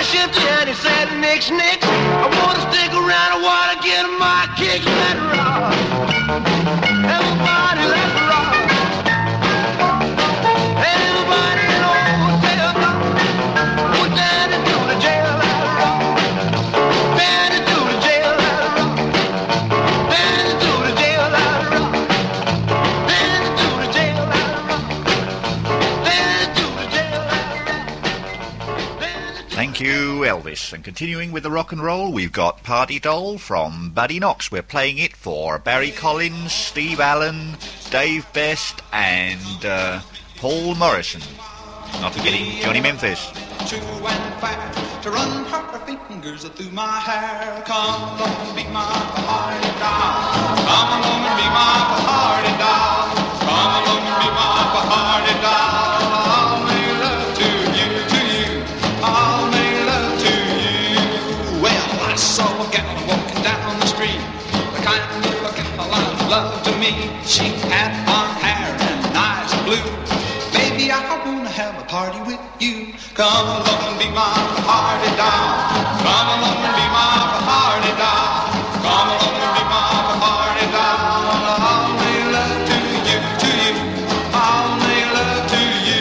shifty and he said nix, nix. I wanna stick around, I wanna get my kicks. Let rock. Everybody let rock. Everybody in the hotel block. Put down into the jail, let rock. Down into the jail, let rock. Down into the jail, let rock. Down into the jail, let rock. Down into the jail, let rock. Thank you, Elvis. And continuing with the rock and roll, we've got Party Doll from Buddy Knox. We're playing it for Barry Collins, Steve Allen, Dave Best, and Paul Morrison. Not forgetting Johnny Memphis. True and fair, to run her fingers through my hair. Come along and be my party doll. Come along and be my party doll. Come along and be my party doll. I'll make love to you, to you. I'll make love to you. Well, I saw a gal walking down the street, the kind of gal I love to meet. She had blonde hair and eyes blue. Baby, I wanna have a party with you. Come along and be my party doll. Come along and be my party doll. Come along and be my party doll. I'll make love to you, to you. I'll make love to you.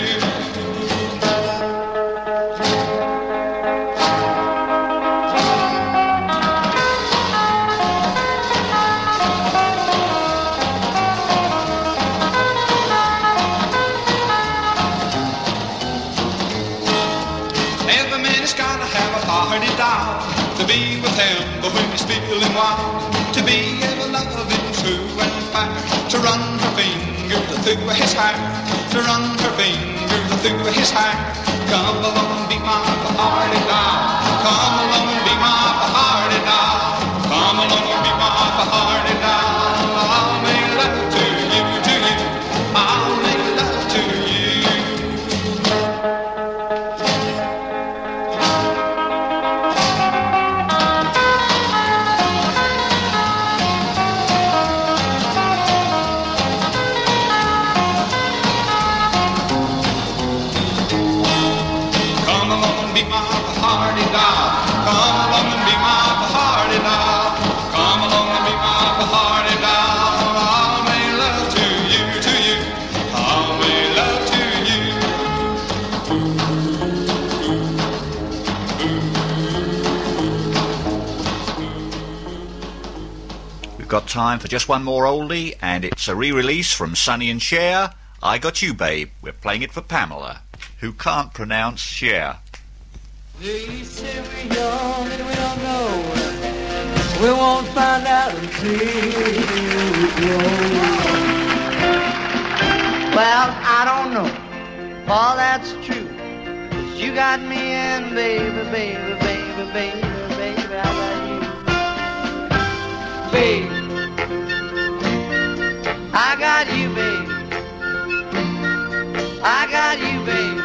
Every man has gotta have a party doll to be with him, but when he's feeling wild, to be ever loving, true and fair, to run her fingers through his hair, to run her fingers through his hair. Come along and be my party doll. Come along and be my party doll. Come along and be my party doll. I'll make love to you, to you. I'll make love to you. Come along and be my party doll. Come along and be my party doll. Come along and be my party doll. I'll make love to you, to you. I'll make love to you. We've got time for just one more oldie, and it's a re-release from Sonny and Cher. I Got You, Babe. We're playing it for Pamela, who can't pronounce Cher. They say we're young and we don't know. We won't find out until we grow. Well, I don't know. All that's true. 'Cause you got me in, baby, baby, baby, baby, baby, I got you. Baby, I got you, baby. I got you, baby.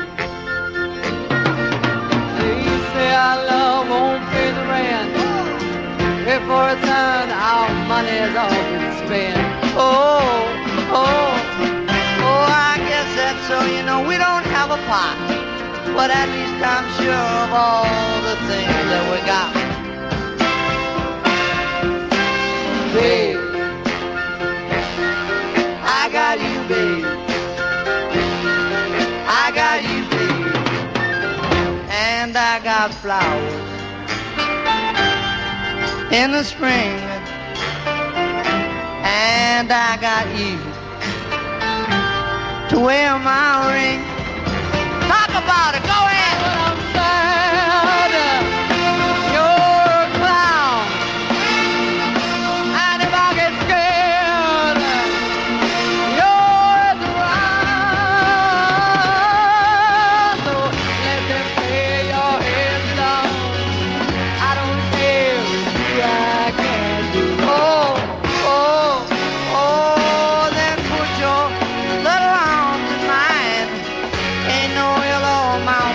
They say our love won't pay the rent. Before it's earned, our money is all been spent. Oh, oh, oh, I guess that's so. You know, we don't have a pot, but at least I'm sure of all the things that we got. Babe, I got you, babe. I got you, babe. And I got flowers in the spring. And I got you to wear my ring. Talk about it, go ahead. But I'm sad, you're a clown. And if I get scared, you're around. So let them pay your head down. I don't care if I can do. Oh, oh, oh, then put your little arms in mine. Ain't no yellow mountain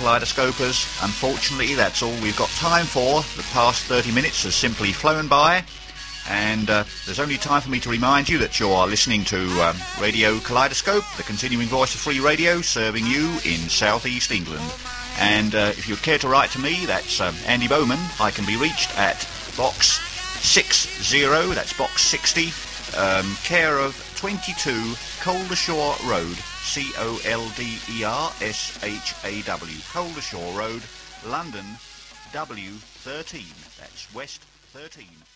Kaleidoscopers. Unfortunately, that's all we've got time for. The past 30 minutes has simply flown by, and there's only time for me to remind you that you're listening to Radio Kaleidoscope, the continuing voice of free radio, serving you in South East England. And if you'd care to write to me, that's Andy Bowman. I can be reached at Box 60, that's Box 60, care of 22 Coldershore Road, Coldershaw, Coldershore Road, London, W13, that's West 13.